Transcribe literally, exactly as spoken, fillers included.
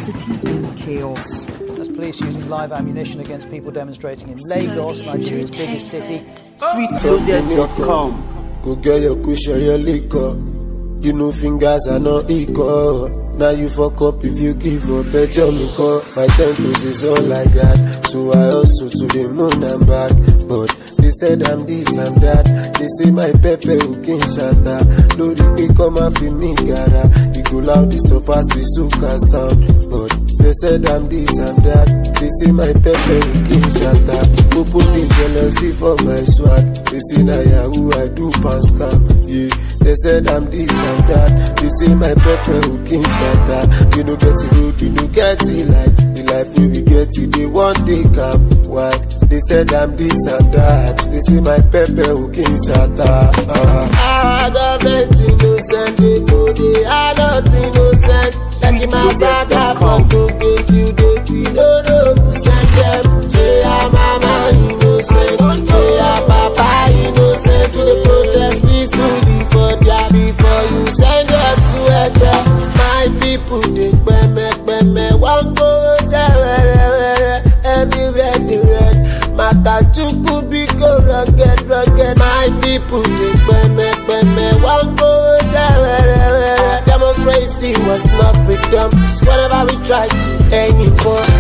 city in chaos. As police using live ammunition against people demonstrating in Lagos, Nigeria's biggest city. sweet loaded dot com. Go get your push or your liquor. You know fingers are not equal. Now you fuck up if you give up, bet your me call. My tempos is all like that, so I also to the moon and back. But they said I'm this and that. They say my pepper who can shatter. Lord, they come and feel me gara. You go loud, this surpass the suka sound. But they said I'm this and that. They say my pepper who can shatter. People need jealousy for my swag. They say na yahoo I do pass scam. Yeah, they said I'm this and that. They say my pepper who can shatter. You don't get it road, you don't get it light. The life we will get it, they want take up. Why? They said I'm this and that. They say my pepper who can shatter. Uh-huh. I got bet innocent, they know they are not innocent. Like my saga from to get you, they we don't know who sent them. They are mama innocent, they are papa innocent. They protest peacefully for their before you send us to hell. My people, they peme peme, one go everywhere they red. Makachuku biko rugged, rugged. My people, they peme peme, one go democracy was not freedom. Whenever we try to anymore.